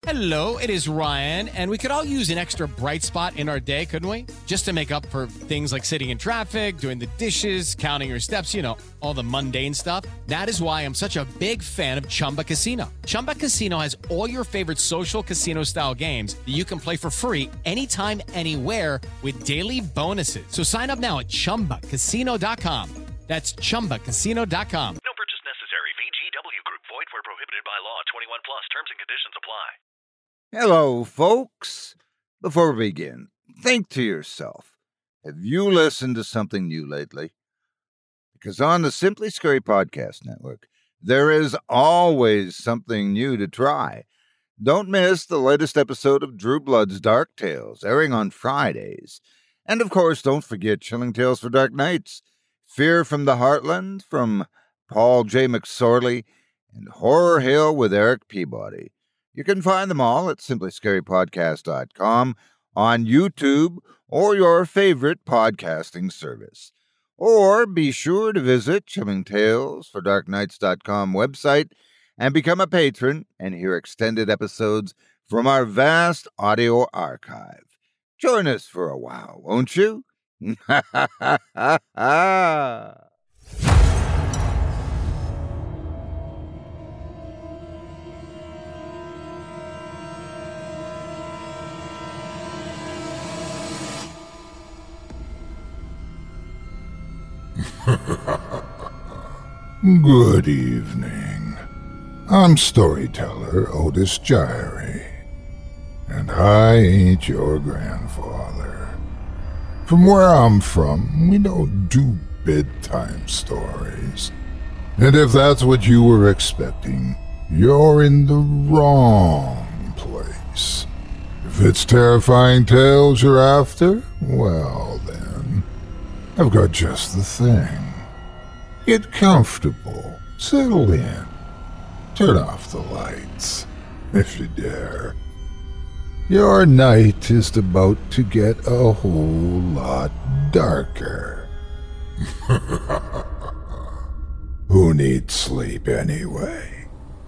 Hello, it is Ryan, and we could all use an extra bright spot in our day, couldn't we? Just to make up for things like sitting in traffic, doing the dishes, counting your steps, all the mundane stuff. That is why I'm such a big fan of Chumba Casino. Chumba Casino has all your favorite social casino-style games that you can play for free anytime, anywhere with daily bonuses. So sign up now at ChumbaCasino.com. That's ChumbaCasino.com. No purchase necessary. VGW Group. Void where prohibited by law. 21 plus. Terms and conditions apply. Hello, folks. Before we begin, think to yourself, have you listened to something new lately? Because on the Simply Scary Podcast Network, there is always something new to try. Don't miss the latest episode of Drew Blood's Dark Tales, airing on Fridays. And of course, don't forget Chilling Tales for Dark Nights, Fear from the Heartland from Paul J. McSorley, and Horror Hill with Eric Peabody. You can find them all at simplyscarypodcast.com, on YouTube, or your favorite podcasting service. Or be sure to visit chillingtalesfordarknights.com website and become a patron and hear extended episodes from our vast audio archive. Join us for a while, won't you? Good evening. I'm storyteller Otis Gyrie, and I ain't your grandfather. From where I'm from, we don't do bedtime stories. And if that's what you were expecting, you're in the wrong place. If it's terrifying tales you're after, well then, I've got just the thing. Get comfortable, settle in, turn off the lights, if you dare. Your night is about to get a whole lot darker. Who needs sleep anyway?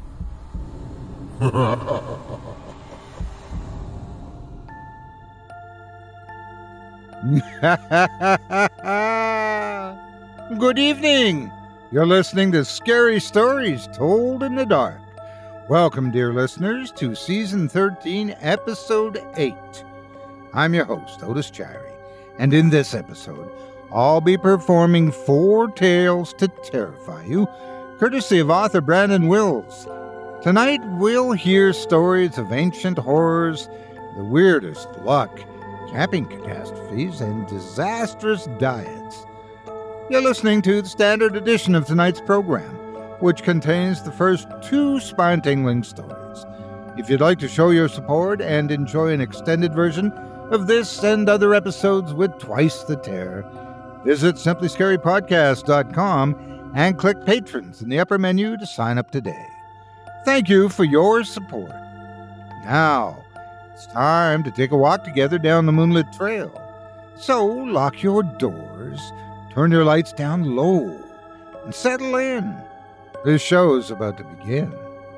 Good evening. You're listening to Scary Stories Told in the Dark. Welcome, dear listeners, to Season 13, Episode 8. I'm your host, Otis Gyrie, and in this episode, I'll be performing 4 tales to terrify you, courtesy of author Brandon Wills. Tonight, we'll hear stories of ancient horrors, the weirdest luck, camping catastrophes, and disastrous diets. You're listening to the standard edition of tonight's program, which contains the first 2 spine-tingling stories. If you'd like to show your support and enjoy an extended version of this and other episodes with twice the terror, visit simplyscarypodcast.com and click Patrons in the upper menu to sign up today. Thank you for your support. Now, it's time to take a walk together down the moonlit trail. So, lock your doors, turn your lights down low, and settle in. This show's about to begin.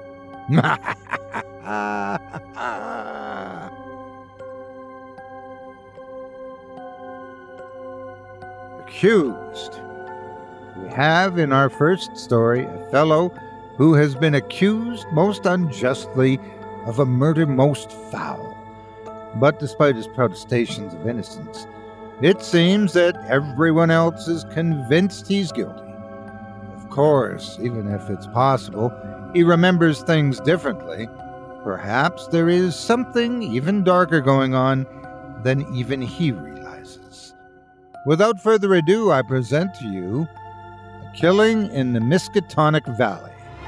Accused. We have in our first story a fellow who has been accused most unjustly of a murder most foul. But despite his protestations of innocence, it seems that everyone else is convinced he's guilty. Of course, even if it's possible, he remembers things differently. Perhaps there is something even darker going on than even he realizes. Without further ado, I present to you A Killing in the Miskatonic Valley.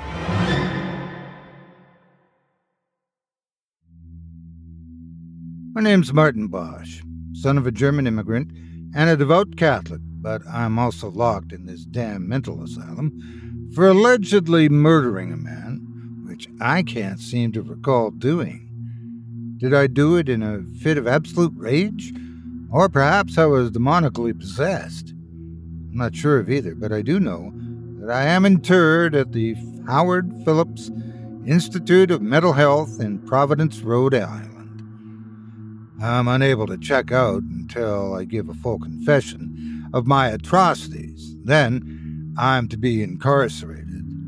My name's Martin Bosch, son of a German immigrant and a devout Catholic, but I'm also locked in this damn mental asylum for allegedly murdering a man, which I can't seem to recall doing. Did I do it in a fit of absolute rage? Or perhaps I was demonically possessed? I'm not sure of either, but I do know that I am interred at the Howard Phillips Institute of Mental Health in Providence, Rhode Island. I'm unable to check out until I give a full confession of my atrocities. Then I'm to be incarcerated.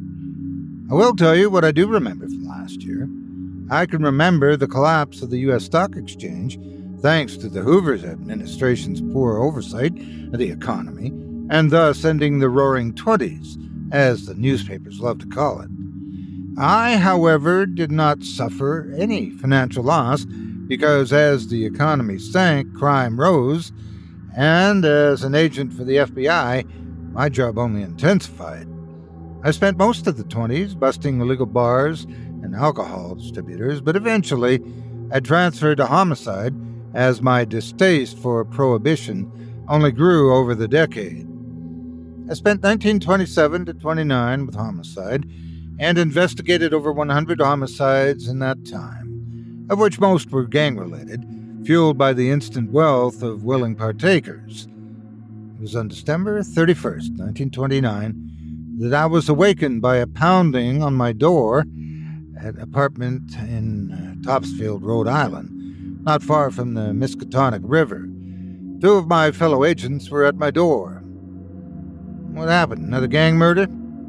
I will tell you what I do remember from last year. I can remember the collapse of the U.S. Stock Exchange, thanks to the Hoover administration's poor oversight of the economy, and thus ending the Roaring Twenties, as the newspapers love to call it. I, however, did not suffer any financial loss because as the economy sank, crime rose, and as an agent for the FBI, my job only intensified. I spent most of the 20s busting illegal bars and alcohol distributors, but eventually I transferred to homicide as my distaste for prohibition only grew over the decade. I spent 1927 to 29 with homicide and investigated over 100 homicides in that time, of which most were gang-related, fueled by the instant wealth of willing partakers. It was on December 31st, 1929, that I was awakened by a pounding on my door at an apartment in Topsfield, Rhode Island, not far from the Miskatonic River. 2 of my fellow agents were at my door. What happened? Another gang murder?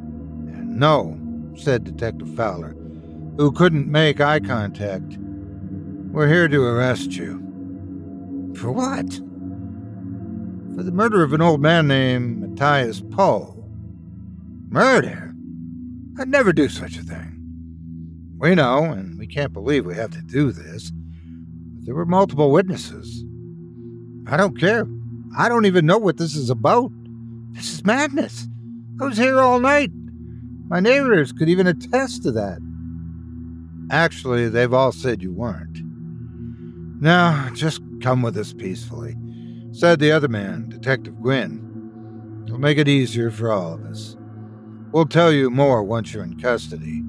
No, said Detective Fowler, who couldn't make eye contact. We're here to arrest you. For what? For the murder of an old man named Matthias Poe. Murder? I'd never do such a thing. We know, and we can't believe we have to do this, but there were multiple witnesses. I don't care. I don't even know what this is about. This is madness. I was here all night. My neighbors could even attest to that. Actually, they've all said you weren't. Now, just come with us peacefully, said the other man, Detective Gwynn. It'll make it easier for all of us. We'll tell you more once you're in custody.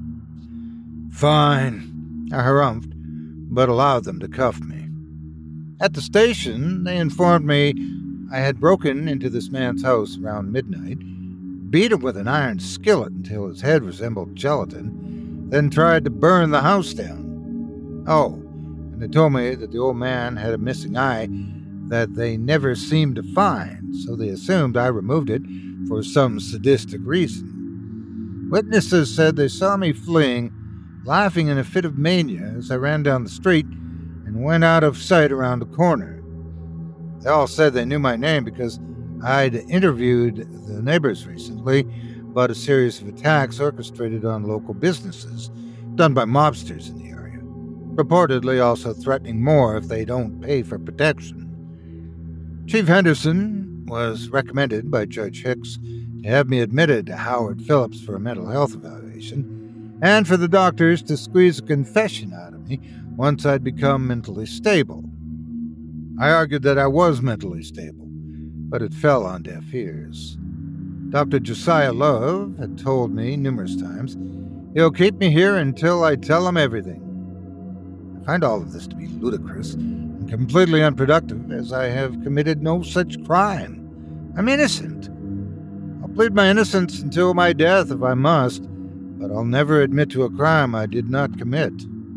Fine, I harumphed, but allowed them to cuff me. At the station, they informed me I had broken into this man's house around midnight, beat him with an iron skillet until his head resembled gelatin, then tried to burn the house down. Oh, and they told me that the old man had a missing eye that they never seemed to find, so they assumed I removed it for some sadistic reason. Witnesses said they saw me fleeing, laughing in a fit of mania as I ran down the street and went out of sight around the corner. They all said they knew my name because I'd interviewed the neighbors recently about a series of attacks orchestrated on local businesses, done by mobsters in the area, purportedly also threatening more if they don't pay for protection. Chief Henderson was recommended by Judge Hicks to have me admitted to Howard Phillips for a mental health evaluation, and for the doctors to squeeze a confession out of me once I'd become mentally stable. I argued that I was mentally stable, but it fell on deaf ears. Dr. Josiah Love had told me numerous times he'll keep me here until I tell him everything. I find all of this to be ludicrous and completely unproductive, as I have committed no such crime. I'm innocent. I'll plead my innocence until my death if I must, but I'll never admit to a crime I did not commit.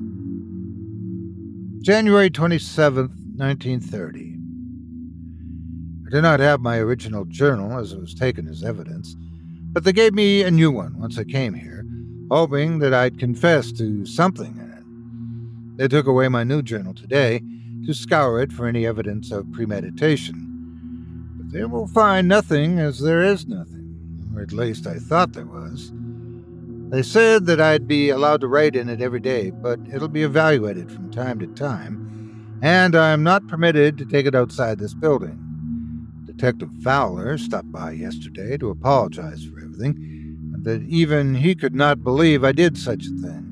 January 27th, 1930. I do not have my original journal, as it was taken as evidence, but they gave me a new one once I came here, hoping that I'd confess to something in it. They took away my new journal today to scour it for any evidence of premeditation. But they will find nothing, as there is nothing, or at least I thought there was. They said that I'd be allowed to write in it every day, but it'll be evaluated from time to time, and I'm not permitted to take it outside this building. Detective Fowler stopped by yesterday to apologize for everything, and that even he could not believe I did such a thing.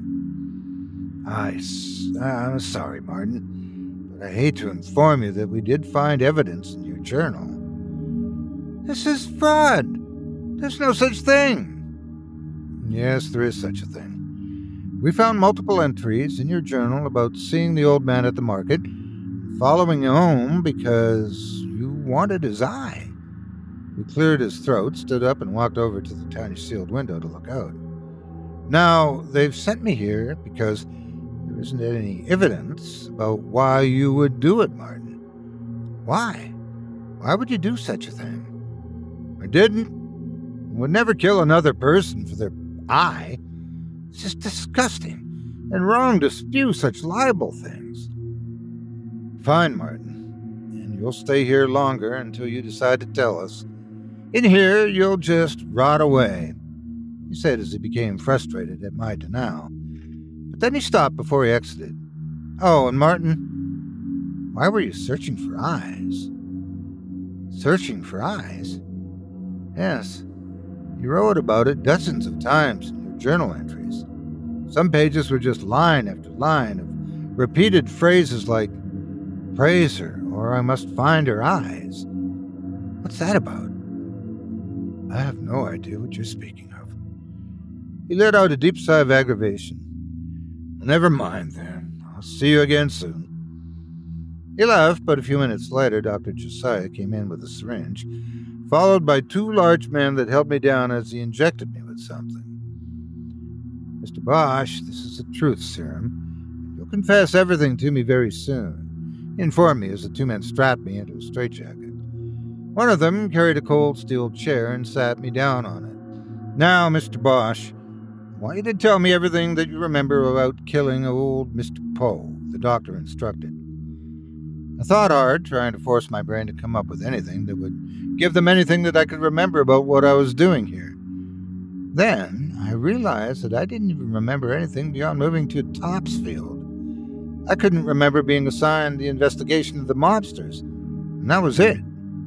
I'm sorry, Martin, but I hate to inform you that we did find evidence in your journal. This is fraud. There's no such thing. Yes, there is such a thing. We found multiple entries in your journal about seeing the old man at the market, following him home because you wanted his eye. You cleared his throat, stood up, and walked over to the tiny sealed window to look out. Now, they've sent me here because there isn't any evidence about why you would do it, Martin. Why? Why would you do such a thing? I didn't. I would never kill another person for their eye. It's just disgusting and wrong to spew such liable things. Fine, Martin. And you'll stay here longer until you decide to tell us. In here, you'll just rot away, he said as he became frustrated at my denial. But then he stopped before he exited. Oh, and Martin, why were you searching for eyes? Searching for eyes? Yes, you wrote about it dozens of times in your journal entries. Some pages were just line after line of repeated phrases like, praise her, or I must find her eyes. What's that about? I have no idea what you're speaking of. He let out a deep sigh of aggravation. Never mind, then. I'll see you again soon. He left, but a few minutes later, Dr. Josiah came in with a syringe, followed by two large men that held me down as he injected me with something. Mr. Bosch, this is a truth serum. You'll confess everything to me very soon, he informed me as the two men strapped me into a straitjacket. One of them carried a cold steel chair and sat me down on it. Now, Mr. Bosch, I want you to tell me everything that you remember about killing old Mr. Poe, the doctor instructed. I thought hard, trying to force my brain to come up with anything that would give them anything that I could remember about what I was doing here. Then I realized that I didn't even remember anything beyond moving to Topsfield. I couldn't remember being assigned the investigation of the mobsters, and that was it.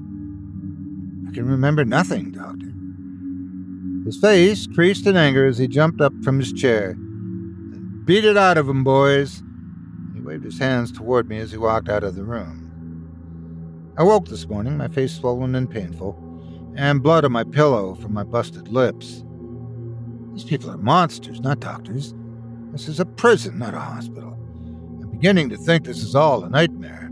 I can remember nothing, Doctor. His face creased in anger as he jumped up from his chair. Then beat it out of him, boys. He waved his hands toward me as he walked out of the room. I woke this morning, my face swollen and painful, and blood on my pillow from my busted lips. These people are monsters, not doctors. This is a prison, not a hospital. I'm beginning to think this is all a nightmare.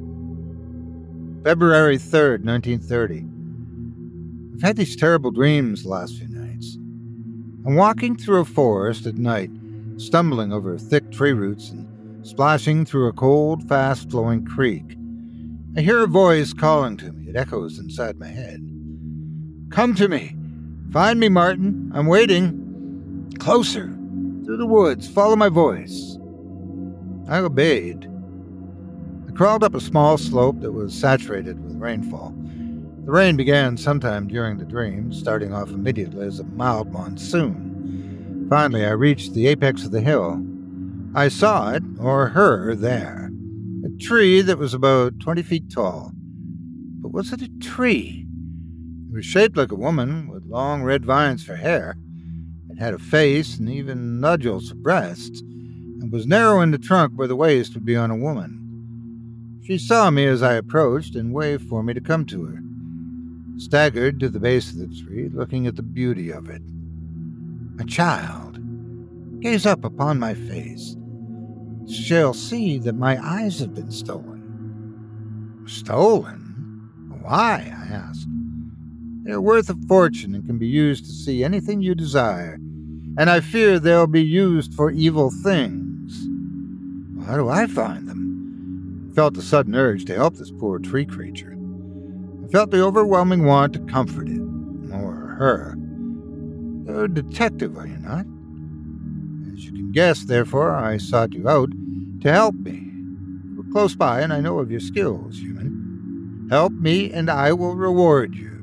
February 3rd, 1930. I've had these terrible dreams the last few nights. I'm walking through a forest at night, stumbling over thick tree roots and splashing through a cold, fast-flowing creek. I hear a voice calling to me. It echoes inside my head. Come to me. Find me, Martin. I'm waiting. Closer. Through the woods. Follow my voice. I obeyed. I crawled up a small slope that was saturated with rainfall. The rain began sometime during the dream, starting off immediately as a mild monsoon. Finally, I reached the apex of the hill. I saw it, or her, there. A tree that was about 20 feet tall. But was it a tree? It was shaped like a woman, with long red vines for hair. It had a face and even nodules for breasts, and was narrow in the trunk where the waist would be on a woman. She saw me as I approached and waved for me to come to her. I staggered to the base of the tree, looking at the beauty of it. A child. Gaze up upon my face. Shall see that my eyes have been stolen. Stolen? Why? I asked. They are worth a fortune and can be used to see anything you desire, and I fear they'll be used for evil things. How do I find them? I felt a sudden urge to help this poor tree creature. I felt the overwhelming want to comfort it, or her. You're a detective, are you not? As you can guess, therefore, I sought you out to help me. You were close by, and I know of your skills, human. Help me, and I will reward you.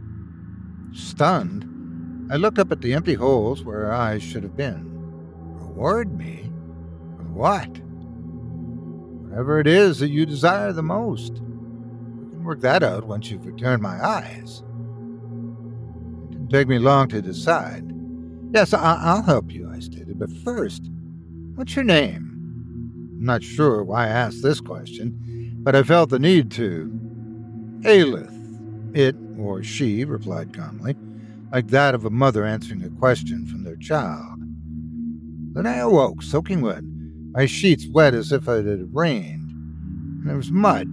Stunned, I looked up at the empty holes where her eyes should have been. Reward me? For what? Whatever it is that you desire the most. We can work that out once you've returned my eyes. It didn't take me long to decide. Yes, I'll help you, I stated, but first, what's your name? I'm not sure why I asked this question, but I felt the need to. Aelith. It, or she, replied calmly, like that of a mother answering a question from their child. Then I awoke, soaking wet, my sheets wet as if it had rained, and there was mud.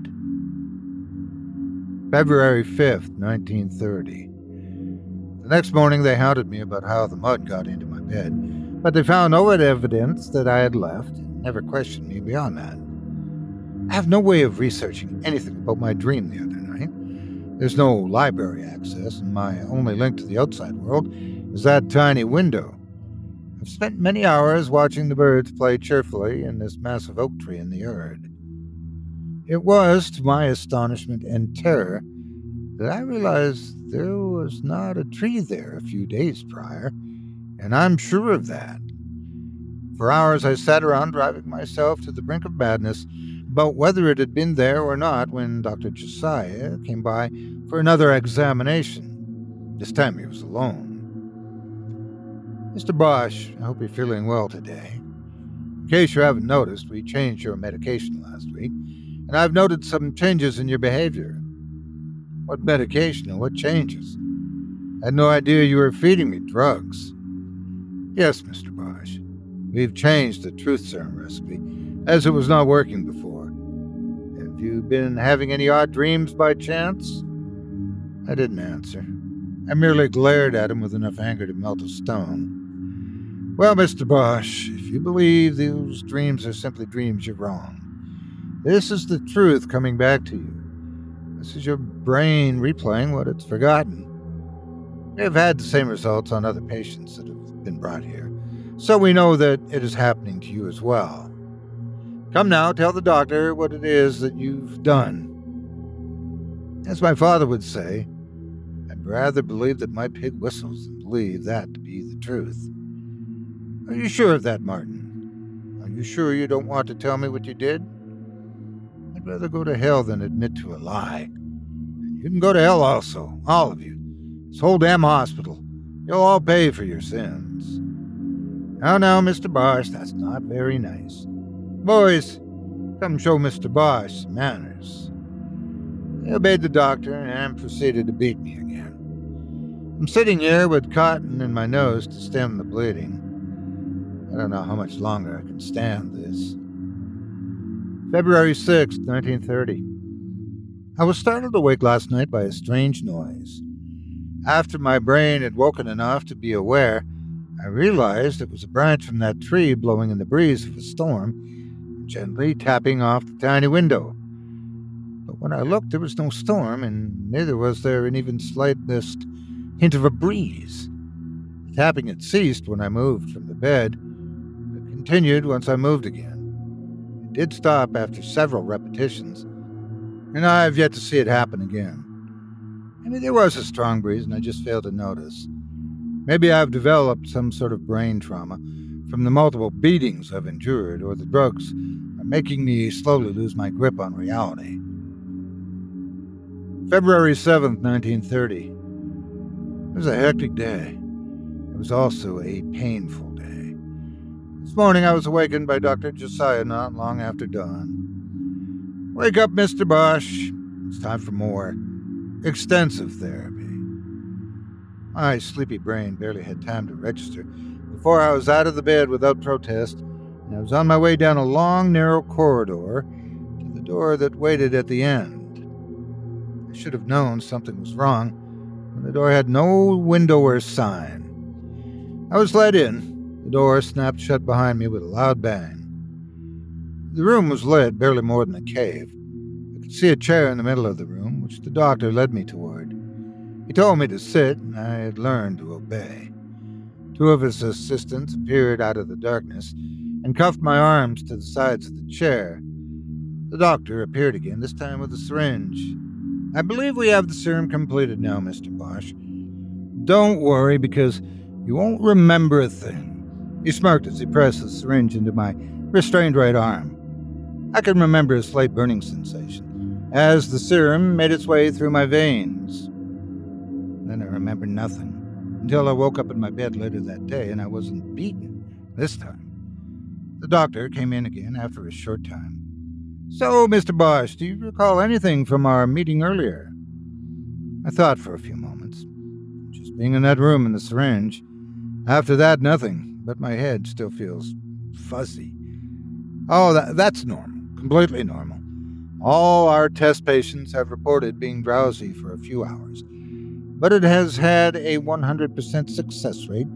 February 5th, 1930. The next morning they hounded me about how the mud got into my bed, but they found no evidence that I had left and never questioned me beyond that. I have no way of researching anything about my dream the other night. There's no library access, and my only link to the outside world is that tiny window. I've spent many hours watching the birds play cheerfully in this massive oak tree in the yard. It was, to my astonishment and terror, that I realized there was not a tree there a few days prior, and I'm sure of that. For hours I sat around driving myself to the brink of madness about whether it had been there or not when Dr. Josiah came by for another examination. This time he was alone. Mr. Bosch, I hope you're feeling well today. In case you haven't noticed, we changed your medication last week, and I've noted some changes in your behavior. What medication and what changes? I had no idea you were feeding me drugs. Yes, Mr. Bosch, we've changed the truth serum recipe, as it was not working before. Have you been having any odd dreams by chance? I didn't answer. I merely glared at him with enough anger to melt a stone. Well, Mr. Bosch, if you believe those dreams are simply dreams, you're wrong. This is the truth coming back to you. This is your brain replaying what it's forgotten. We have had the same results on other patients that have been brought here, so we know that it is happening to you as well. Come now, tell the doctor what it is that you've done. As my father would say, I'd rather believe that my pig whistles than believe that to be the truth. Are you sure of that, Martin? Are you sure you don't want to tell me what you did? I'd rather go to hell than admit to a lie. And you can go to hell also, all of you. This whole damn hospital. You'll all pay for your sins. Now, Mr. Bosch, that's not very nice. Boys, come show Mr. Bosch some manners. He obeyed the doctor and proceeded to beat me again. I'm sitting here with cotton in my nose to stem the bleeding. I don't know how much longer I can stand this. February 6, 1930. I was startled awake last night by a strange noise. After my brain had woken enough to be aware, I realized it was a branch from that tree blowing in the breeze of a storm, gently tapping off the tiny window. But when I looked, there was no storm, and neither was there an even slightest hint of a breeze. The tapping had ceased when I moved from the bed, but continued once I moved again. It did stop after several repetitions, and I have yet to see it happen again. Maybe there was a strong breeze and I just failed to notice. Maybe I've developed some sort of brain trauma from the multiple beatings I've endured, or the drugs are making me slowly lose my grip on reality. February 7th, 1930. It was a hectic day. It was also a painful day. This morning I was awakened by Dr. Josiah not long after dawn. Wake up, Mr. Bosch. It's time for more extensive therapy. My sleepy brain barely had time to register before I was out of the bed without protest, and I was on my way down a long, narrow corridor to the door that waited at the end. I should have known something was wrong when the door had no window or sign. I was let in. The door snapped shut behind me with a loud bang. The room was lit, barely more than a cave. I could see a chair in the middle of the room, which the doctor led me toward. He told me to sit, and I had learned to obey. Two of his assistants appeared out of the darkness and cuffed my arms to the sides of the chair. The doctor appeared again, this time with a syringe. I believe we have the serum completed now, Mr. Bosch. Don't worry, because you won't remember a thing. He smirked as he pressed the syringe into my restrained right arm. I can remember a slight burning sensation as the serum made its way through my veins. Then I remembered nothing until I woke up in my bed later that day, and I wasn't beaten this time. The doctor came in again after a short time. So, Mr. Bosch, do you recall anything from our meeting earlier? I thought for a few moments. Just being in that room and the syringe. After that, nothing, but my head still feels fuzzy. Oh, that's normal. Completely normal. All our test patients have reported being drowsy for a few hours, but it has had a 100% success rate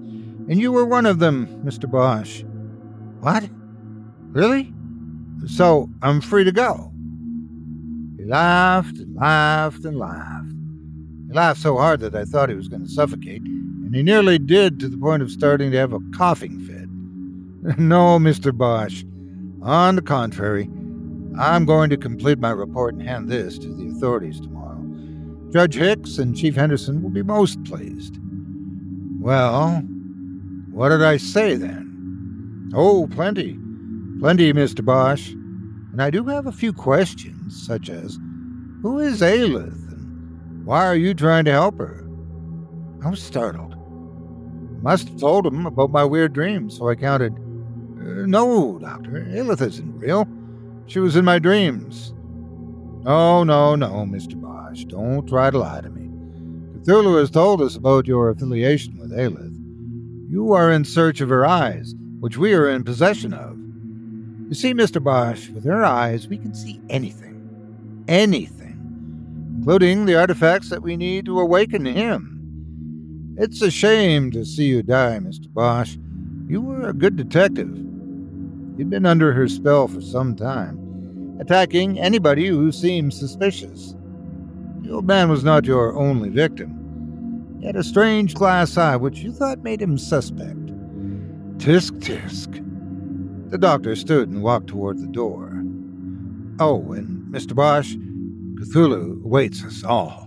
And you were one of them, Mr. Bosch. What? Really? So I'm free to go? He laughed and laughed and laughed. He laughed so hard that I thought he was going to suffocate, and he nearly did, to the point of starting to have a coughing fit. No, Mr. Bosch. On the contrary, I'm going to complete my report and hand this to the authorities tomorrow. Judge Hicks and Chief Henderson will be most pleased. Well, what did I say then? Oh, plenty. Plenty, Mr. Bosch. And I do have a few questions, such as, who is Aelith, and why are you trying to help her? I was startled. I must have told him about my weird dreams, so I counted. No, Doctor, Aelith isn't real. She was in my dreams. No, Mr. Bosch, don't try to lie to me. Cthulhu has told us about your affiliation with Aelith. You are in search of her eyes, which we are in possession of. You see, Mr. Bosch, with her eyes we can see anything. Anything. Including the artifacts that we need to awaken him. It's a shame to see you die, Mr. Bosch. You were a good detective. You'd been under her spell for some time, attacking anybody who seemed suspicious. The old man was not your only victim. He had a strange glass eye which you thought made him suspect. Tisk, tisk. The doctor stood and walked toward the door. Oh, and Mr. Bosch, Cthulhu awaits us all.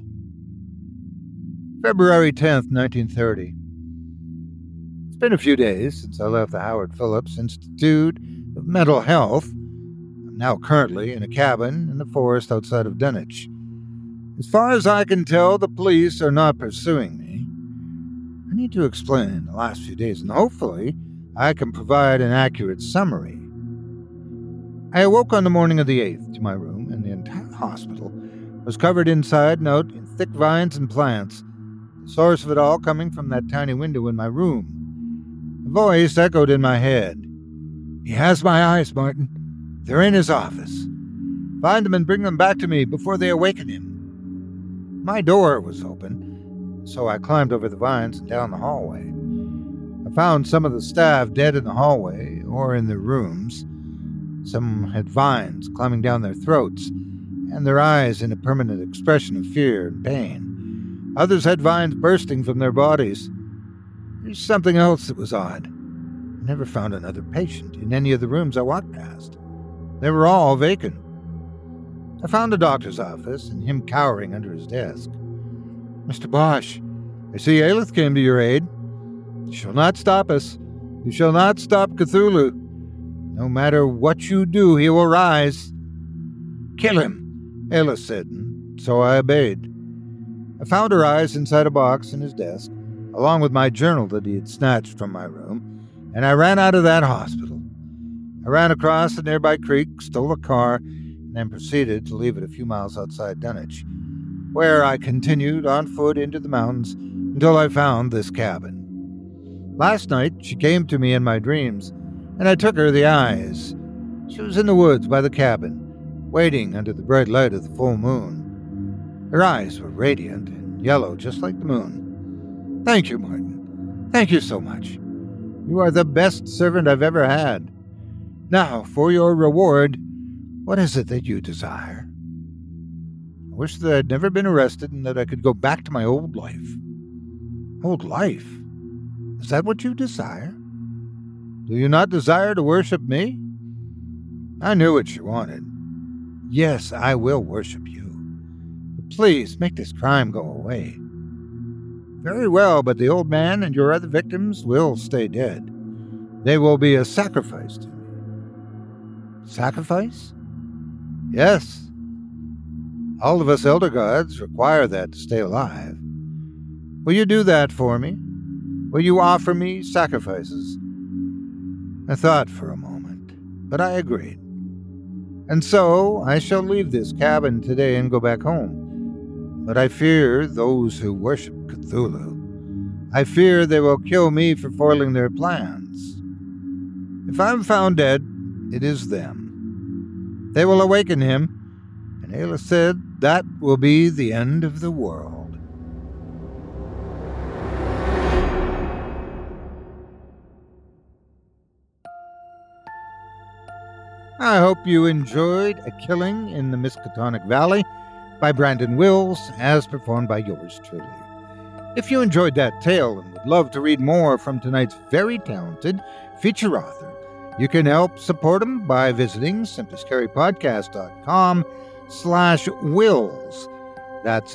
February 10th, 1930. It's been a few days since I left the Howard Phillips Institute of Mental Health. I'm now currently in a cabin in the forest outside of Dunwich. As far as I can tell, the police are not pursuing me. I need to explain the last few days, and hopefully I can provide an accurate summary. I awoke on the morning of the 8th to my room, and the entire hospital was covered inside and out in thick vines and plants, the source of it all coming from that tiny window in my room. A voice echoed in my head. He has my eyes, Martin. They're in his office. Find them and bring them back to me before they awaken him. My door was open, so I climbed over the vines and down the hallway. I found some of the staff dead in the hallway or in their rooms. Some had vines climbing down their throats, and their eyes in a permanent expression of fear and pain. Others had vines bursting from their bodies. There's something else that was odd. I never found another patient in any of the rooms I walked past. They were all vacant. I found the doctor's office and him cowering under his desk. Mr. Bosch, I see Aelith came to your aid. You shall not stop us. You shall not stop Cthulhu. No matter what you do, he will rise. Kill him, Aelith said, and so I obeyed. I found her eyes inside a box in his desk, along with my journal that he had snatched from my room, and I ran out of that hospital. I ran across a nearby creek, stole a car, and then proceeded to leave it a few miles outside Dunwich, where I continued on foot into the mountains until I found this cabin. Last night, she came to me in my dreams, and I took her the eyes. She was in the woods by the cabin, waiting under the bright light of the full moon. Her eyes were radiant and yellow, just like the moon. Thank you, Martin. Thank you so much. You are the best servant I've ever had. Now, for your reward, what is it that you desire? I wish that I'd never been arrested and that I could go back to my old life. Old life? Is that what you desire? Do you not desire to worship me? I knew what you wanted. Yes, I will worship you. But please, make this crime go away. Very well, but the old man and your other victims will stay dead. They will be a sacrifice to me. Sacrifice? Yes. All of us elder gods require that to stay alive. Will you do that for me? Will you offer me sacrifices? I thought for a moment, but I agreed. And so I shall leave this cabin today and go back home. But I fear those who worship Cthulhu. I fear they will kill me for foiling their plans. If I'm found dead, it is them. They will awaken him, and Aelith said that will be the end of the world. I hope you enjoyed A Killing in the Miskatonic Valley by Brandon Wills, as performed by yours truly. If you enjoyed that tale and would love to read more from tonight's very talented feature author, you can help support him by visiting simplyscarypodcast.com/wills. That's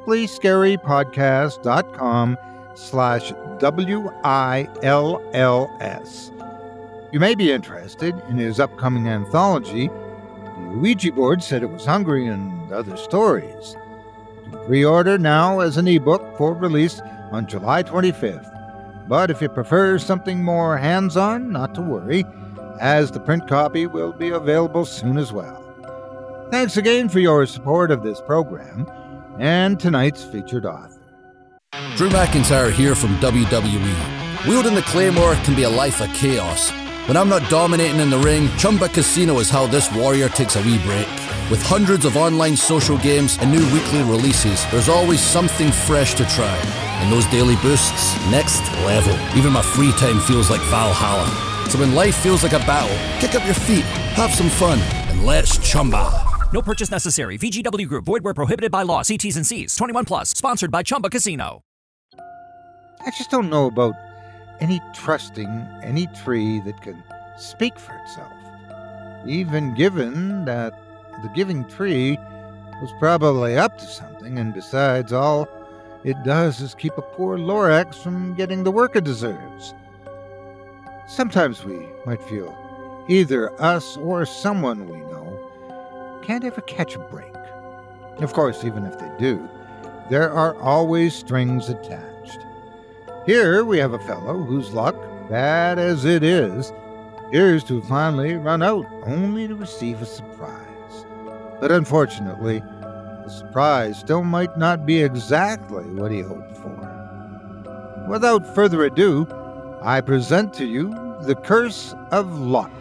simplyscarypodcast.com/WILLS. You may be interested in his upcoming anthology, The Ouija Board Said It Was Hungry, and Other Stories. You can pre-order now as an ebook for release on July 25th. But if you prefer something more hands-on, not to worry, as the print copy will be available soon as well. Thanks again for your support of this program and tonight's featured author. Drew McIntyre here from WWE. Wielding the Claymore can be a life of chaos. When I'm not dominating in the ring, Chumba Casino is how this warrior takes a wee break. With hundreds of online social games and new weekly releases, there's always something fresh to try. And those daily boosts, next level. Even my free time feels like Valhalla. So when life feels like a battle, kick up your feet, have some fun, and let's Chumba. No purchase necessary. VGW Group. Void where prohibited by law. See T's and C's. 21 plus. Sponsored by Chumba Casino. I just don't know about any trusting any tree that can speak for itself, even given that the giving tree was probably up to something, and besides, all it does is keep a poor Lorax from getting the work it deserves. Sometimes we might feel either us or someone we know can't ever catch a break. Of course, even if they do, there are always strings attached. Here we have a fellow whose luck, bad as it is, appears to finally run out, only to receive a surprise. But unfortunately, the surprise still might not be exactly what he hoped for. Without further ado, I present to you The Curse of Luck.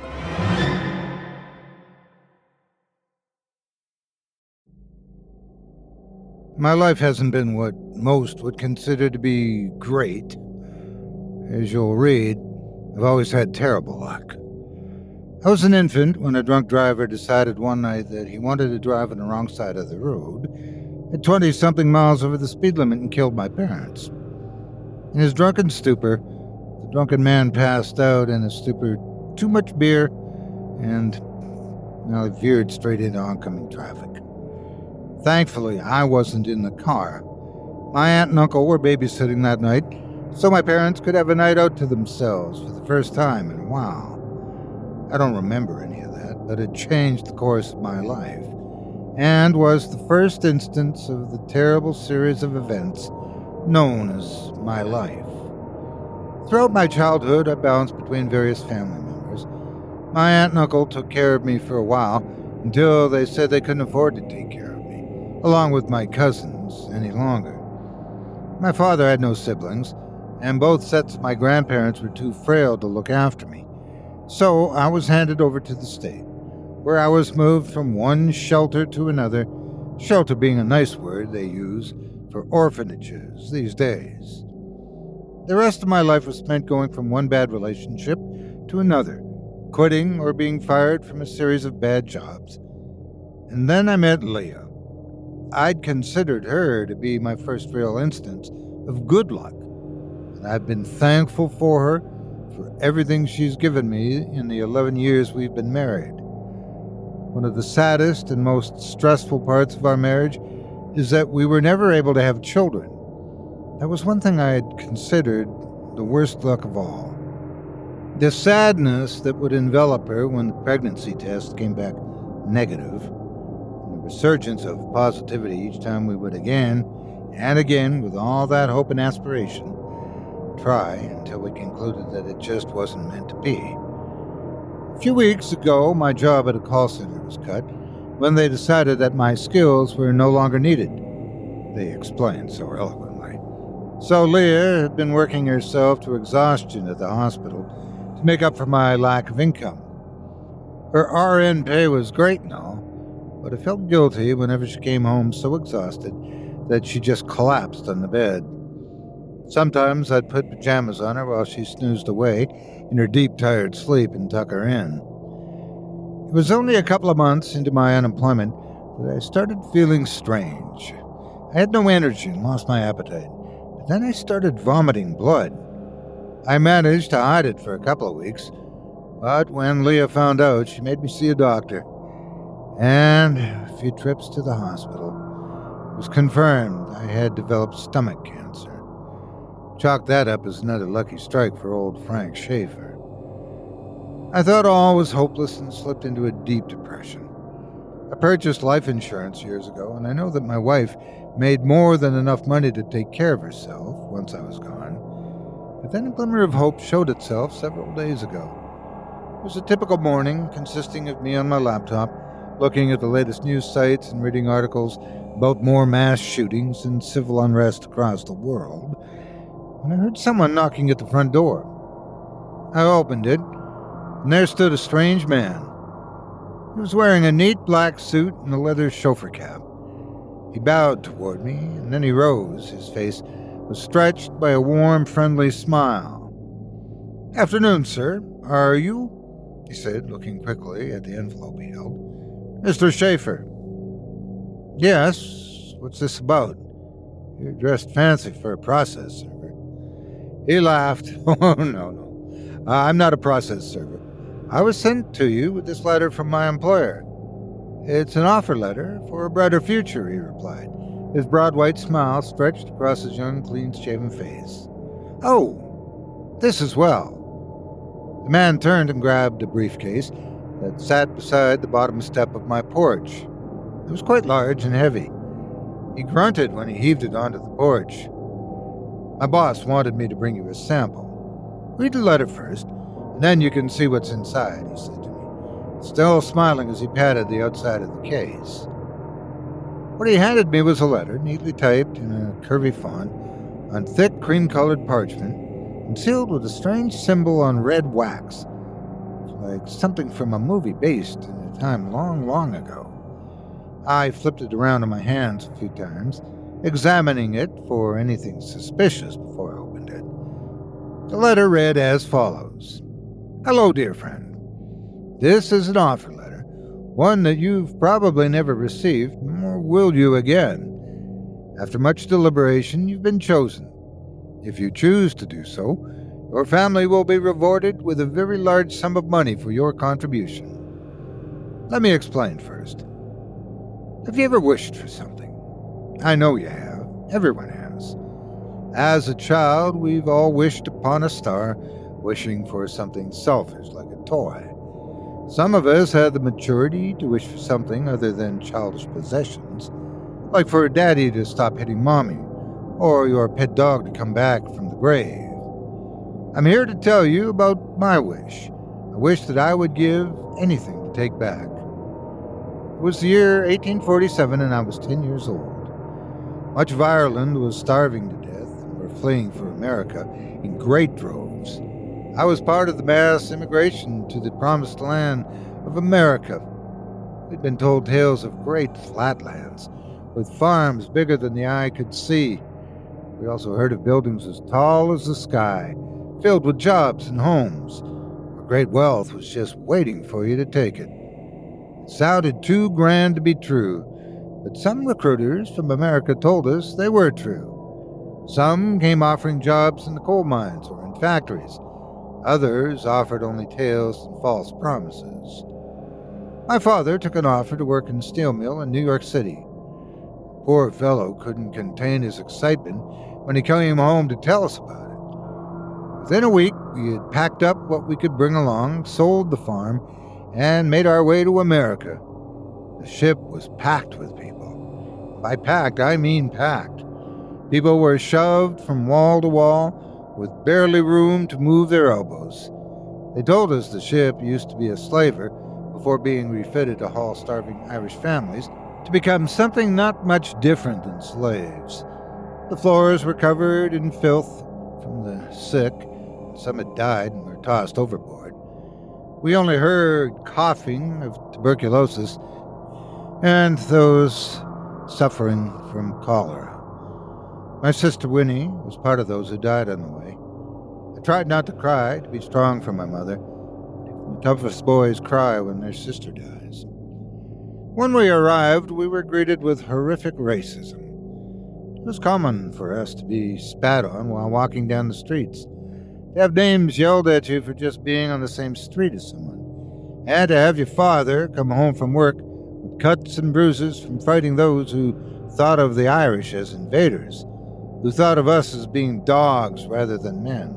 My life hasn't been what most would consider to be great. As you'll read, I've always had terrible luck. I was an infant when a drunk driver decided one night that he wanted to drive on the wrong side of the road at 20-something miles over the speed limit and killed my parents. In his drunken stupor, the drunken man passed out in a stupor, too much beer, and he veered straight into oncoming traffic. Thankfully, I wasn't in the car. My aunt and uncle were babysitting that night, so my parents could have a night out to themselves for the first time in a while. I don't remember any of that, but it changed the course of my life, and was the first instance of the terrible series of events known as my life. Throughout my childhood, I bounced between various family members. My aunt and uncle took care of me for a while, until they said they couldn't afford to take care of me, along with my cousins, any longer. My father had no siblings, and both sets of my grandparents were too frail to look after me. So I was handed over to the state, where I was moved from one shelter to another, shelter being a nice word they use for orphanages these days. The rest of my life was spent going from one bad relationship to another, quitting or being fired from a series of bad jobs. And then I met Leah. I'd considered her to be my first real instance of good luck, and I've been thankful for her for everything she's given me in the 11 years we've been married. One of the saddest and most stressful parts of our marriage is that we were never able to have children. That was one thing I had considered the worst luck of all. The sadness that would envelop her when the pregnancy test came back negative, resurgence of positivity each time we would again and again, with all that hope and aspiration, try until we concluded that it just wasn't meant to be. A few weeks ago, my job at a call center was cut when they decided that my skills were no longer needed. They explained so eloquently. So Leah had been working herself to exhaustion at the hospital to make up for my lack of income. Her RN pay was great and all, but I felt guilty whenever she came home so exhausted that she just collapsed on the bed. Sometimes I'd put pajamas on her while she snoozed away in her deep, tired sleep and tuck her in. It was only a couple of months into my unemployment that I started feeling strange. I had no energy and lost my appetite, but then I started vomiting blood. I managed to hide it for a couple of weeks, but when Leah found out, she made me see a doctor. And a few trips to the hospital. It was confirmed I had developed stomach cancer. Chalk that up as another lucky strike for old Frank Schaefer. I thought all was hopeless and slipped into a deep depression. I purchased life insurance years ago, and I know that my wife made more than enough money to take care of herself once I was gone. But then a glimmer of hope showed itself several days ago. It was a typical morning consisting of me on my laptop, looking at the latest news sites and reading articles about more mass shootings and civil unrest across the world, when I heard someone knocking at the front door. I opened it, and there stood a strange man. He was wearing a neat black suit and a leather chauffeur cap. He bowed toward me, and then he rose. His face was stretched by a warm, friendly smile. "Afternoon, sir. Are you?" he said, looking quickly at the envelope he held. "Mr. Schaefer." "Yes. What's this about? You're dressed fancy for a process server." He laughed. "Oh, no. I'm not a process server. I was sent to you with this letter from my employer." "It's an offer letter for a brighter future," he replied. His broad white smile stretched across his young, clean-shaven face. "Oh, this as well." The man turned and grabbed a briefcase that sat beside the bottom step of my porch. It was quite large and heavy. He grunted when he heaved it onto the porch. "My boss wanted me to bring you a sample. Read the letter first, and then you can see what's inside," he said to me, still smiling as he patted the outside of the case. What he handed me was a letter, neatly typed in a curvy font, on thick cream-colored parchment, and sealed with a strange symbol on red wax, like something from a movie based in a time long, long ago. I flipped it around in my hands a few times, examining it for anything suspicious before I opened it. The letter read as follows. "Hello, dear friend. This is an offer letter, one that you've probably never received, nor will you again. After much deliberation, you've been chosen. If you choose to do so, your family will be rewarded with a very large sum of money for your contribution. Let me explain first. Have you ever wished for something? I know you have. Everyone has. As a child, we've all wished upon a star, wishing for something selfish like a toy. Some of us had the maturity to wish for something other than childish possessions, like for daddy to stop hitting mommy, or your pet dog to come back from the grave. I'm here to tell you about my wish, a wish that I would give anything to take back. It was the year 1847, and I was 10 years old. Much of Ireland was starving to death and were fleeing for America in great droves. I was part of the mass immigration to the promised land of America. We'd been told tales of great flatlands, with farms bigger than the eye could see. We also heard of buildings as tall as the sky, filled with jobs and homes, where great wealth was just waiting for you to take it. It sounded too grand to be true, but some recruiters from America told us they were true. Some came offering jobs in the coal mines or in factories. Others offered only tales and false promises. My father took an offer to work in a steel mill in New York City. The poor fellow couldn't contain his excitement when he came home to tell us about it. Within a week, we had packed up what we could bring along, sold the farm, and made our way to America. The ship was packed with people. By packed, I mean packed. People were shoved from wall to wall, with barely room to move their elbows. They told us the ship used to be a slaver before being refitted to haul starving Irish families to become something not much different than slaves. The floors were covered in filth from the sick. Some had died and were tossed overboard. We only heard coughing of tuberculosis and those suffering from cholera. My sister Winnie was part of those who died on the way. I tried not to cry, to be strong for my mother. But if The toughest boys cry when their sister dies. When we arrived, we were greeted with horrific racism. It was common for us to be spat on while walking down the streets, to have names yelled at you for just being on the same street as someone, and to have your father come home from work with cuts and bruises from fighting those who thought of the Irish as invaders, who thought of us as being dogs rather than men.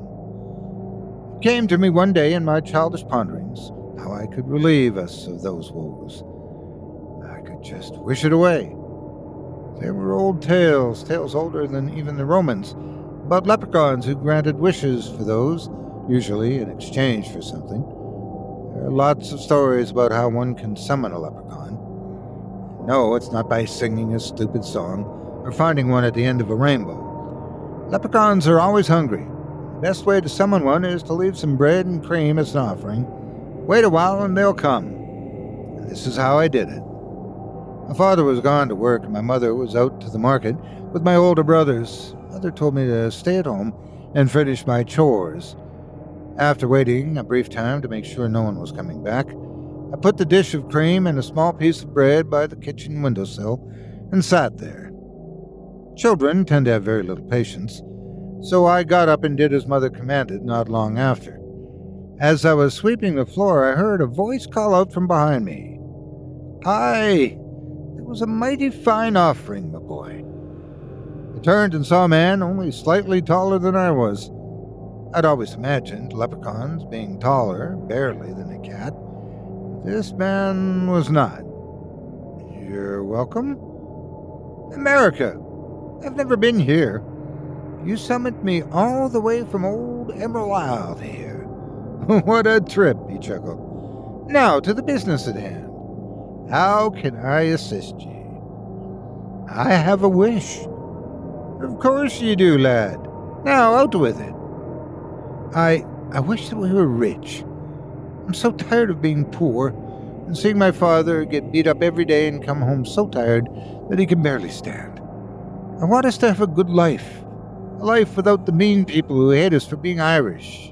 It came to me one day in my childish ponderings how I could relieve us of those woes. I could just wish it away. There were old tales older than even the Romans, about leprechauns who granted wishes for those, usually in exchange for something. There are lots of stories about how one can summon a leprechaun. No, it's not by singing a stupid song or finding one at the end of a rainbow. Leprechauns are always hungry. The best way to summon one is to leave some bread and cream as an offering. Wait a while and they'll come. And this is how I did it. My father was gone to work and my mother was out to the market with my older brothers. Mother told me to stay at home and finish my chores. After waiting a brief time to make sure no one was coming back, I put the dish of cream and a small piece of bread by the kitchen windowsill and sat there. Children tend to have very little patience, so I got up and did as Mother commanded not long after. As I was sweeping the floor, I heard a voice call out from behind me. "Hi! It was a mighty fine offering, my boy." I turned and saw a man only slightly taller than I was. I'd always imagined leprechauns being taller, barely, than a cat. This man was not. "You're welcome." "America. I've never been here. You summoned me all the way from old Emerald Isle here." "What a trip," he chuckled. "Now to the business at hand. How can I assist you?" "I have a wish." "Of course you do, lad. Now out with it." I wish that we were rich. I'm so tired of being poor and seeing my father get beat up every day and come home so tired that he can barely stand. I want us to have a good life. A life without the mean people who hate us for being Irish."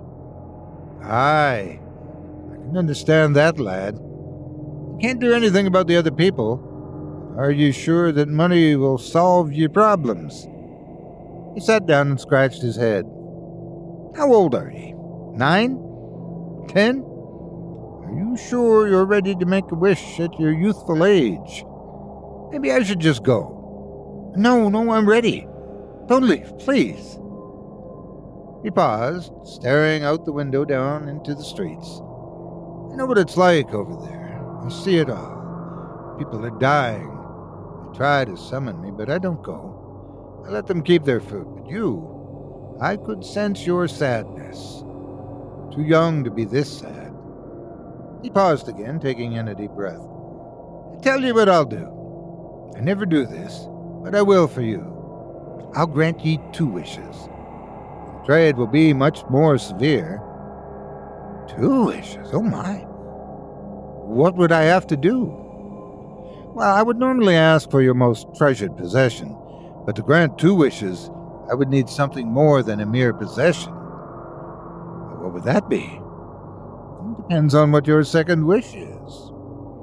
"Aye, I can understand that, lad. You can't do anything about the other people. Are you sure that money will solve your problems?" He sat down and scratched his head. "How old are you? 9? 10? Are you sure you're ready to make a wish at your youthful age? Maybe I should just go." No, I'm ready. Don't leave, please." He paused, staring out the window down into the streets. "I know what it's like over there. I see it all. People are dying. They try to summon me, but I don't go. I let them keep their food. But you, I could sense your sadness. Too young to be this sad." He paused again, taking in a deep breath. "I tell you what I'll do. I never do this, but I will for you. I'll grant ye 2 wishes. The trade will be much more severe." 2 wishes? Oh my. What would I have to do? "Well, I would normally ask for your most treasured possession, but to grant 2 wishes, I would need something more than a mere possession." "What would that be?" "It depends on what your second wish is."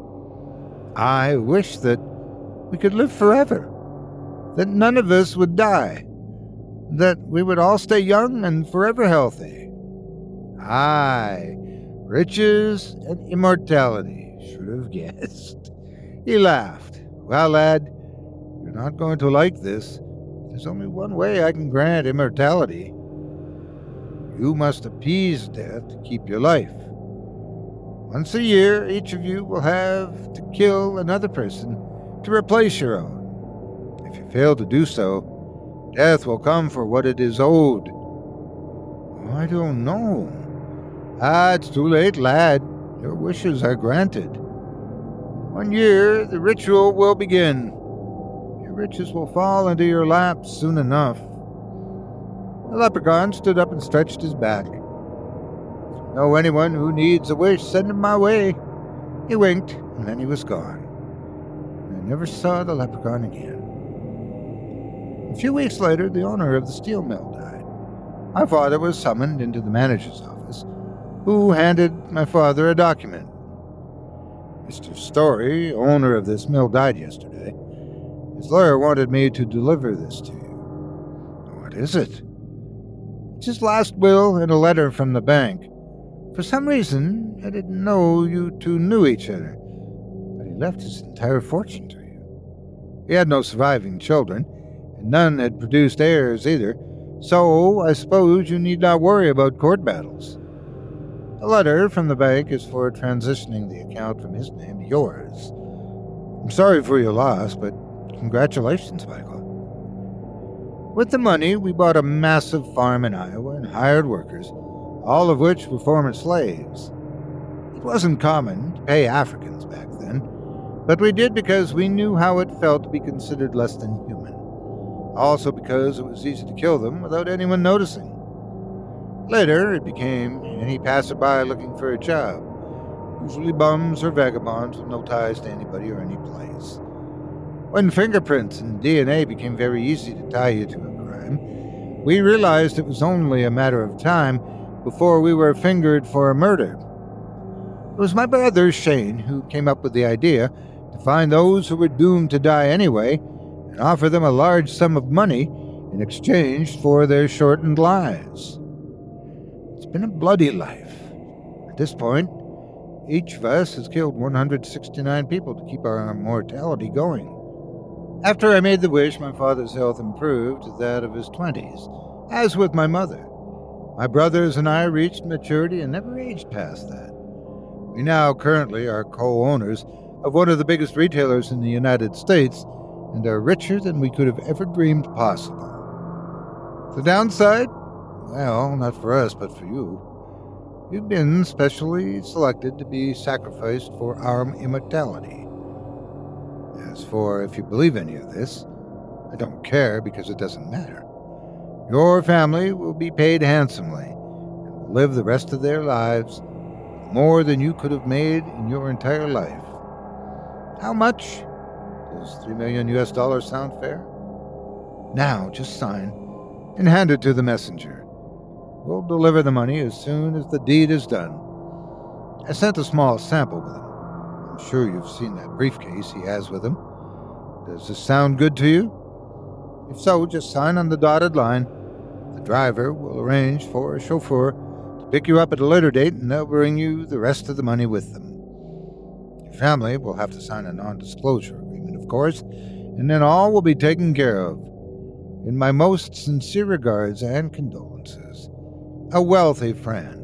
"I wish that we could live forever, that none of us would die, that we would all stay young and forever healthy." "Aye, riches and immortality, should have guessed." He laughed. "Well, lad, you're not going to like this. There's only one way I can grant immortality. You must appease death to keep your life. Once a year, each of you will have to kill another person to replace your own. If you fail to do so, death will come for what it is owed." "I don't know." It's too late, lad. Your wishes are granted. 1 year, the ritual will begin. Your riches will fall into your lap soon enough." The leprechaun stood up and stretched his back. "If you know anyone who needs a wish, send him my way." He winked, and then he was gone. I never saw the leprechaun again. A few weeks later, the owner of the steel mill died. My father was summoned into the manager's office. who handed my father a document. Mr. Story, owner of this mill, died yesterday. His lawyer wanted me to deliver this to you. What is it? It's his last will and a letter from the bank. For some reason, I didn't know you two knew each other, but he left his entire fortune to you. He had no surviving children, and none had produced heirs either, so I suppose you need not worry about court battles. The letter from the bank is for transitioning the account from his name to yours. I'm sorry for your loss, but congratulations, Michael. With the money, we bought a massive farm in Iowa and hired workers, all of which were former slaves. It wasn't common to pay Africans back then, but we did because we knew how it felt to be considered less than human. Also because it was easy to kill them without anyone noticing. Later, it became any passerby looking for a job, usually bums or vagabonds with no ties to anybody or any place. When fingerprints and DNA became very easy to tie you to a crime, we realized it was only a matter of time before we were fingered for a murder. It was my brother Shane who came up with the idea to find those who were doomed to die anyway and offer them a large sum of money in exchange for their shortened lives. It's been a bloody life. At this point, each of us has killed 169 people to keep our mortality going. After I made the wish, my father's health improved to that of his 20s, as with my mother. My brothers and I reached maturity and never aged past that. We now currently are co-owners of one of the biggest retailers in the United States and are richer than we could have ever dreamed possible. The downside? Well, not for us, but for you. You've been specially selected to be sacrificed for our immortality. As for if you believe any of this, I don't care because it doesn't matter. Your family will be paid handsomely and will live the rest of their lives with more than you could have made in your entire life. How much? Does $3 million sound fair? Now, just sign and hand it to the messenger. We'll deliver the money as soon as the deed is done. I sent a small sample with him. I'm sure you've seen that briefcase he has with him. Does this sound good to you? If so, just sign on the dotted line. The driver will arrange for a chauffeur to pick you up at a later date, and they'll bring you the rest of the money with them. Your family will have to sign a non-disclosure agreement, of course, and then all will be taken care of. In my most sincere regards and condolences, a wealthy friend.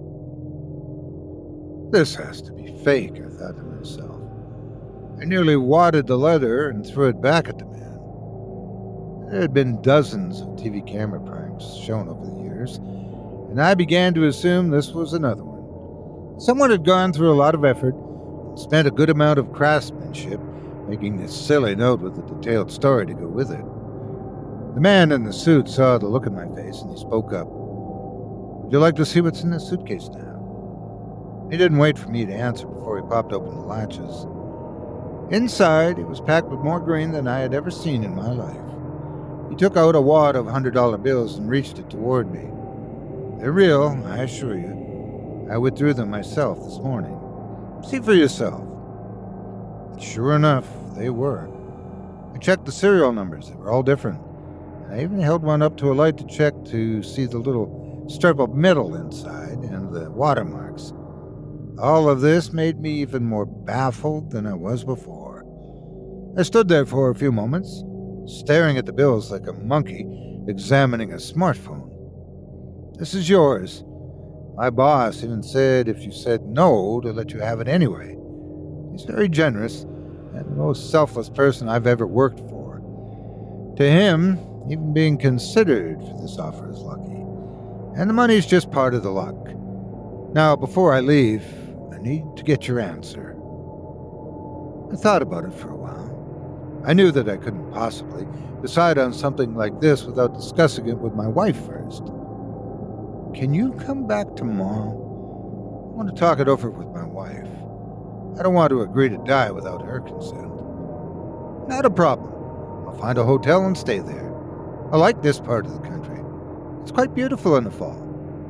This has to be fake, I thought to myself. I nearly wadded the letter and threw it back at the man. There had been dozens of TV camera pranks shown over the years, and I began to assume this was another one. Someone had gone through a lot of effort and spent a good amount of craftsmanship making this silly note with a detailed story to go with it. The man in the suit saw the look in my face and he spoke up. Would you like to see what's in this suitcase now? He didn't wait for me to answer before he popped open the latches. Inside, it was packed with more grain than I had ever seen in my life. He took out a wad of $100 bills and reached it toward me. They're real, I assure you. I withdrew them myself this morning. See for yourself. Sure enough, they were. I checked the serial numbers. They were all different. And I even held one up to a light to check to see the little strip of metal inside and the watermarks. All of this made me even more baffled than I was before. I stood there for a few moments, staring at the bills like a monkey examining a smartphone. This is yours. My boss even said if you said no, to let you have it anyway. He's very generous and the most selfless person I've ever worked for. To him, even being considered for this offer is lucky. And the money's just part of the luck. Now, before I leave, I need to get your answer. I thought about it for a while. I knew that I couldn't possibly decide on something like this without discussing it with my wife first. Can you come back tomorrow? I want to talk it over with my wife. I don't want to agree to die without her consent. Not a problem. I'll find a hotel and stay there. I like this part of the country. It's quite beautiful in the fall.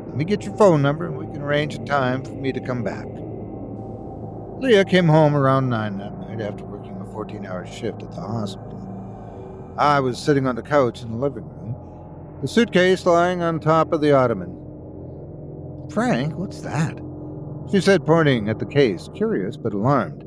Let me get your phone number and we can arrange a time for me to come back. Leah came home around 9 that night after working a 14-hour shift at the hospital. I was sitting on the couch in the living room, the suitcase lying on top of the ottoman. "Frank, what's that?" she said, pointing at the case, curious but alarmed.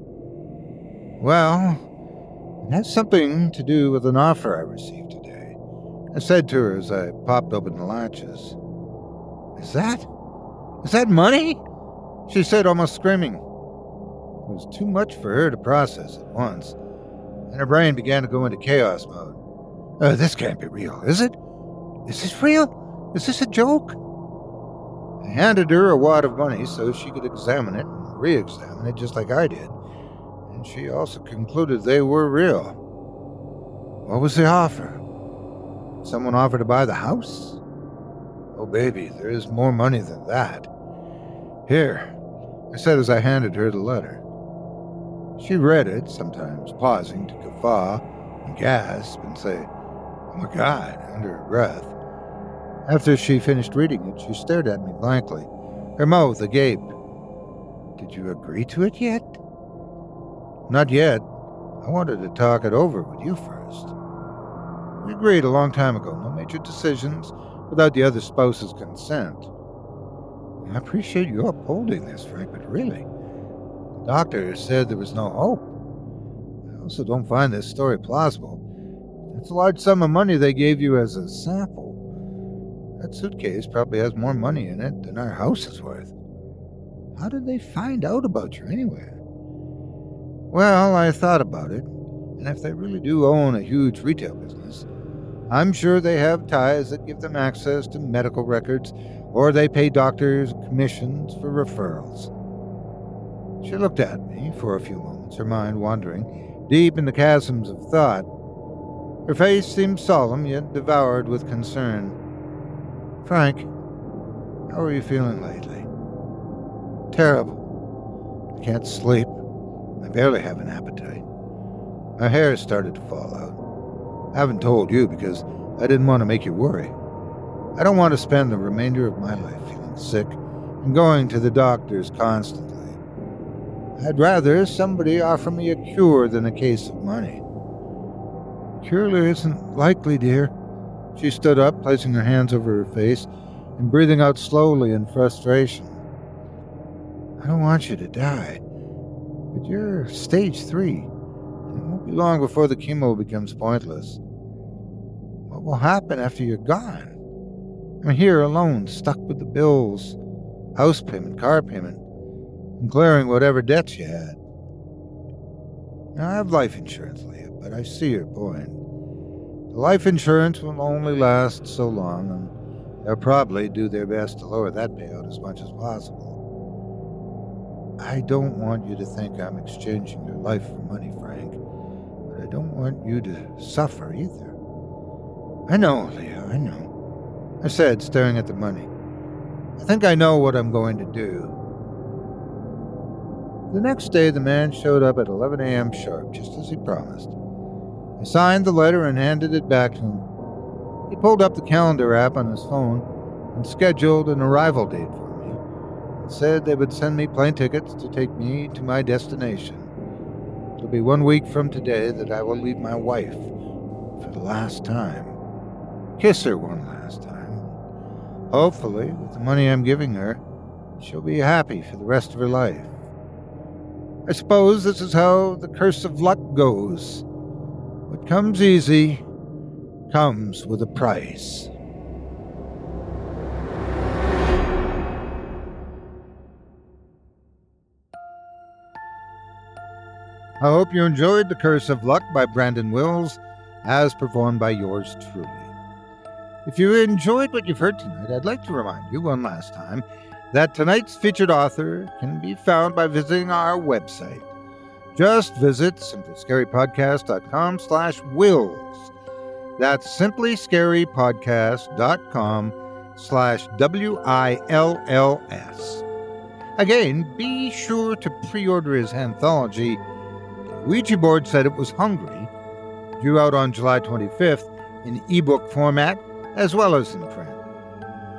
"Well, it has something to do with an offer I received today," I said to her as I popped open the latches. Is that money?" she said, almost screaming. It was too much for her to process at once, and her brain began to go into chaos mode. This can't be real, is it? Is this real? Is this a joke?" I handed her a wad of money so she could examine it and re-examine it just like I did, and she also concluded they were real. What was the offer? Did someone offer to buy the house? Oh, baby, there is more money than that. Here, I said as I handed her the letter. She read it, sometimes pausing to guffaw and gasp and say, "Oh my God," under her breath. After she finished reading it, she stared at me blankly, her mouth agape. "Did you agree to it yet?" "Not yet. I wanted to talk it over with you first. We agreed a long time ago, no major decisions without the other spouse's consent." "I appreciate you upholding this, Frank, but really, the doctor said there was no hope. I also don't find this story plausible. That's a large sum of money they gave you as a sample. That suitcase probably has more money in it than our house is worth. How did they find out about you anyway?" "Well, I thought about it, and if they really do own a huge retail business, I'm sure they have ties that give them access to medical records, or they pay doctors commissions for referrals." She looked at me for a few moments, her mind wandering deep in the chasms of thought. Her face seemed solemn, yet devoured with concern. "Frank, how are you feeling lately?" "Terrible. I can't sleep. I barely have an appetite. My hair started to fall out. I haven't told you because I didn't want to make you worry. I don't want to spend the remainder of my life feeling sick and going to the doctors constantly. I'd rather somebody offer me a cure than a case of money." "Cure isn't likely, dear." She stood up, placing her hands over her face and breathing out slowly in frustration. "I don't want you to die, but you're stage 3, and it won't be long before the chemo becomes pointless. What will happen after you're gone? I'm here alone, stuck with the bills, house payment, car payment, and clearing whatever debts you had. Now, I have life insurance, Leah, but I see your point. The life insurance will only last so long, and they'll probably do their best to lower that payout as much as possible. I don't want you to think I'm exchanging your life for money, Frank, but I don't want you to suffer either." "I know, Leah, I know," I said, staring at the money. "I think I know what I'm going to do." The next day, the man showed up at 11 a.m. sharp, just as he promised. I signed the letter and handed it back to him. He pulled up the calendar app on his phone and scheduled an arrival date for me, and said they would send me plane tickets to take me to my destination. It'll be 1 week from today that I will leave my wife for the last time. Kiss her one last time. Hopefully, with the money I'm giving her, she'll be happy for the rest of her life. I suppose this is how the curse of luck goes. What comes easy comes with a price. I hope you enjoyed The Curse of Luck by Brandon Wills, as performed by yours truly. If you enjoyed what you've heard tonight, I'd like to remind you one last time that tonight's featured author can be found by visiting our website. Just visit simplyscarypodcast.com/wills. That's simplyscarypodcast.com/WILLS. Again, be sure to pre-order his anthology, Ouija Board Said It Was Hungry, due out on July 25th in ebook format as well as in print.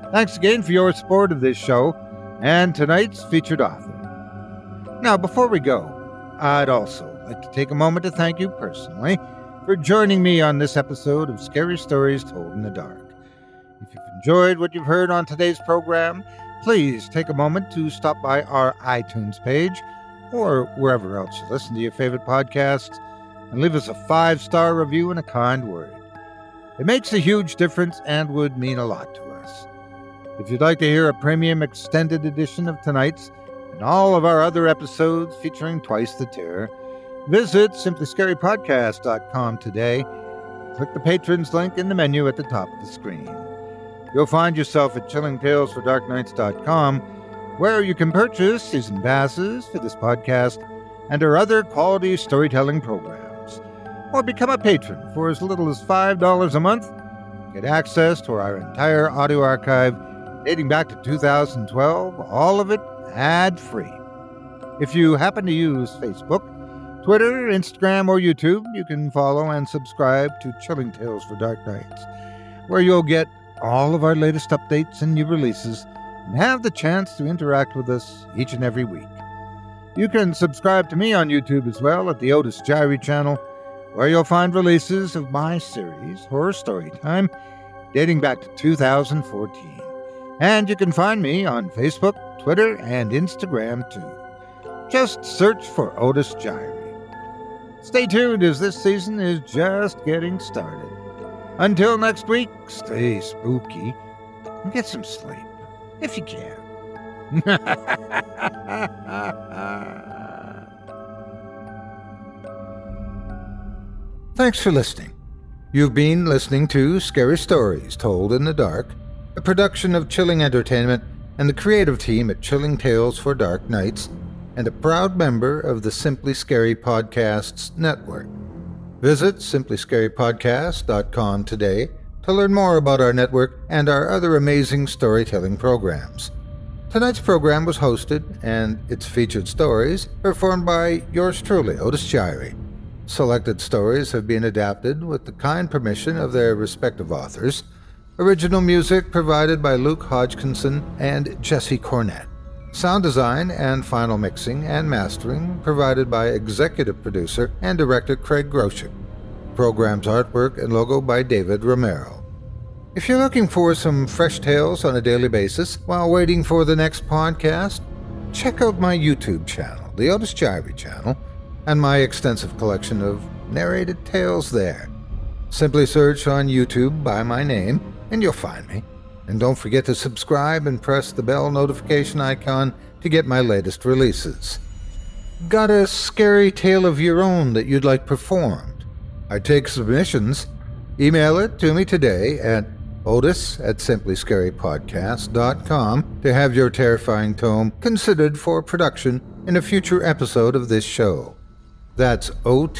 Thanks again for your support of this show and tonight's featured author. Now, before we go, I'd also like to take a moment to thank you personally for joining me on this episode of Scary Stories Told in the Dark. If you've enjoyed what you've heard on today's program, please take a moment to stop by our iTunes page or wherever else you listen to your favorite podcasts and leave us a 5-star review and a kind word. It makes a huge difference and would mean a lot to us. If you'd like to hear a premium extended edition of tonight's and all of our other episodes featuring Twice the Terror, visit simplyscarypodcast.com today. Click the patrons link in the menu at the top of the screen. You'll find yourself at chillingtalesfordarknights.com, where you can purchase season passes for this podcast and our other quality storytelling programs. Or become a patron for as little as $5 a month. Get access to our entire audio archive dating back to 2012, all of it ad-free. If you happen to use Facebook, Twitter, Instagram, or YouTube, you can follow and subscribe to Chilling Tales for Dark Nights, where you'll get all of our latest updates and new releases and have the chance to interact with us each and every week. You can subscribe to me on YouTube as well at the Otis Jiry channel, where you'll find releases of my series, Horror Storytime, dating back to 2014. And you can find me on Facebook, Twitter, and Instagram too. Just search for Otis Jiry. Stay tuned as this season is just getting started. Until next week, stay spooky and get some sleep, if you can. Thanks for listening. You've been listening to Scary Stories Told in the Dark, a production of Chilling Entertainment and the creative team at Chilling Tales for Dark Nights, and a proud member of the Simply Scary Podcasts Network. Visit simplyscarypodcast.com today to learn more about our network and our other amazing storytelling programs. Tonight's program was hosted and its featured stories performed by yours truly, Otis Jiry. Selected stories have been adapted with the kind permission of their respective authors. Original music provided by Luke Hodgkinson and Jesse Cornett. Sound design and final mixing and mastering provided by executive producer and director Craig Groshek. Program's artwork and logo by David Romero. If you're looking for some fresh tales on a daily basis while waiting for the next podcast, check out my YouTube channel, the Otis Jiry channel, and my extensive collection of narrated tales there. Simply search on YouTube by my name and you'll find me. And don't forget to subscribe and press the bell notification icon to get my latest releases. Got a scary tale of your own that you'd like performed? I take submissions. Email it to me today at otis@simplyscarypodcast.com to have your terrifying tome considered for production in a future episode of this show. That's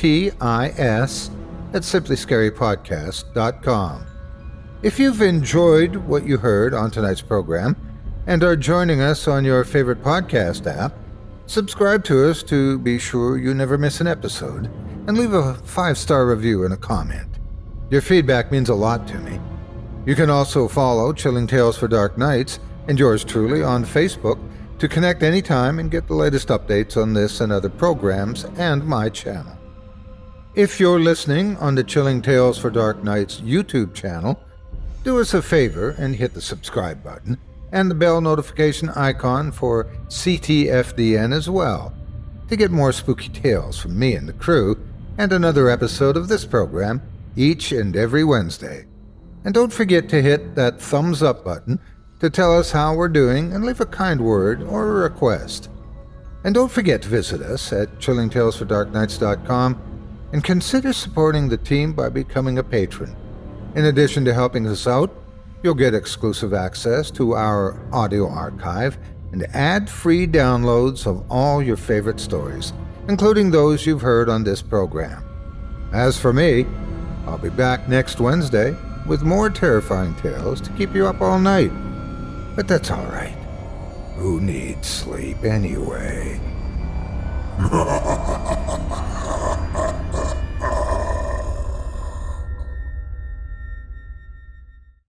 OTIS@simplyscarypodcast.com. If you've enjoyed what you heard on tonight's program and are joining us on your favorite podcast app, subscribe to us to be sure you never miss an episode, and leave a 5-star review and a comment. Your feedback means a lot to me. You can also follow Chilling Tales for Dark Nights and yours truly on Facebook to connect anytime and get the latest updates on this and other programs and my channel. If you're listening on the Chilling Tales for Dark Nights YouTube channel, do us a favor and hit the subscribe button and the bell notification icon for CTFDN as well to get more spooky tales from me and the crew and another episode of this program each and every Wednesday. And don't forget to hit that thumbs up button to tell us how we're doing and leave a kind word or a request. And don't forget to visit us at chillingtalesfordarknights.com and consider supporting the team by becoming a patron. In addition to helping us out, you'll get exclusive access to our audio archive and ad-free downloads of all your favorite stories, including those you've heard on this program. As for me, I'll be back next Wednesday with more terrifying tales to keep you up all night. But that's all right. Who needs sleep anyway?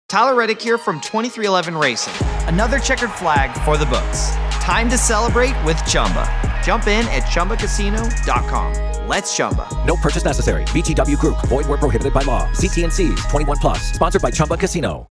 Tyler Reddick here from 2311 Racing. Another checkered flag for the books. Time to celebrate with Chumba. Jump in at ChumbaCasino.com. Let's Chumba. No purchase necessary. VGW Group. Void where prohibited by law. See T&Cs. 21 plus. Sponsored by Chumba Casino.